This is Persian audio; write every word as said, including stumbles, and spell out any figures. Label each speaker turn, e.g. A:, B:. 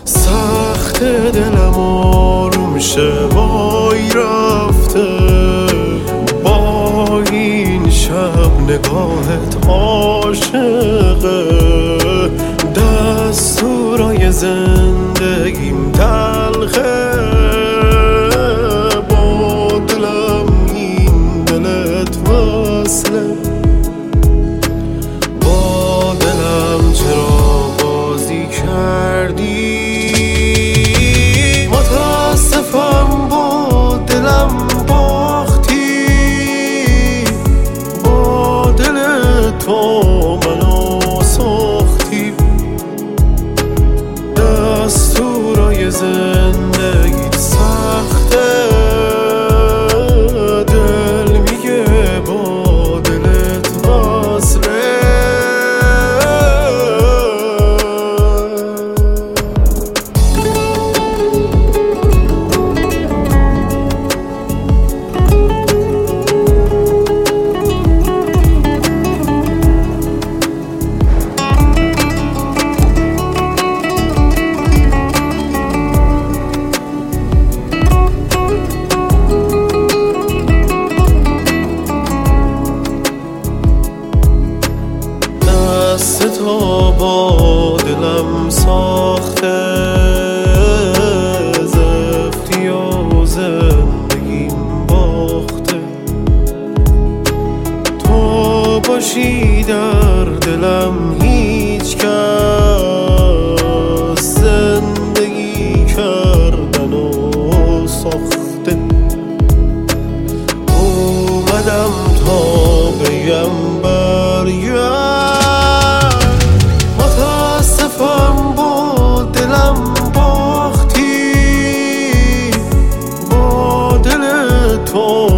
A: سخت دلم آروم شه وای رفته با این شب نگاهت عاشقه دستورای زندگیم تلخه با دلم این دلت وصله با دلم چرا بازی کردی متاسفم با دلم باختی با دل تو منو ساختی دستورای زندگی سخته دل میگه با دلت وصله دست تو با دلم ساخته زفتی و زندگیم باخته تو باشی در دلم هیچ کس زندگی کردن و ساخته اومدم تا بگم برگرد متاسفم با دلم باختی با دل تو